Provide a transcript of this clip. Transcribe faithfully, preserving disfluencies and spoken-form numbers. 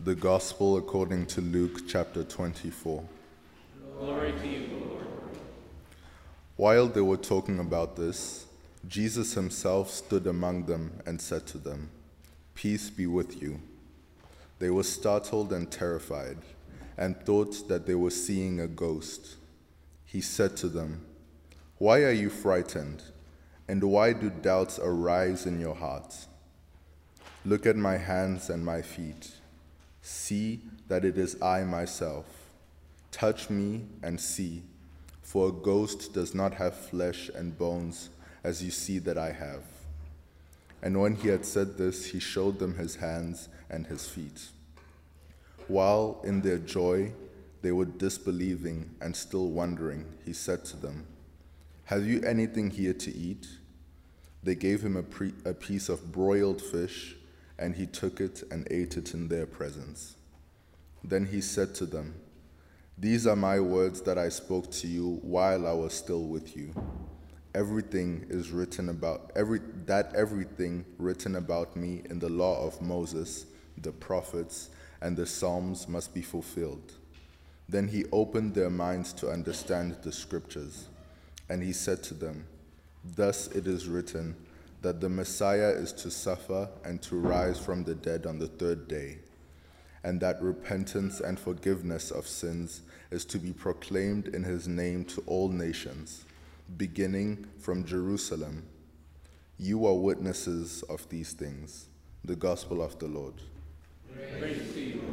The Gospel according to Luke chapter twenty-four. Glory to you, Lord. While they were talking about this, Jesus himself stood among them and said to them, "Peace be with you." They were startled and terrified, and thought that they were seeing a ghost. He said to them, "Why are you frightened? And why do doubts arise in your hearts? Look at my hands and my feet. See that it is I myself. Touch me and see, for a ghost does not have flesh and bones, as you see that I have." And when he had said this, he showed them his hands and his feet. While in their joy they were disbelieving and still wondering, he said to them, "Have you anything here to eat?" They gave him a, pre- a piece of broiled fish, and he took it and ate it in their presence. Then he said to them, "These are my words that I spoke to you while I was still with you. Everything is written about every that everything written about me in the law of Moses, the prophets, and the Psalms must be fulfilled." Then he opened their minds to understand the scriptures, and he said to them, "Thus it is written that the Messiah is to suffer and to rise from the dead on the third day, and that repentance and forgiveness of sins is to be proclaimed in his name to all nations, beginning from Jerusalem. You are witnesses of these things." The Gospel of the Lord. Praise to you,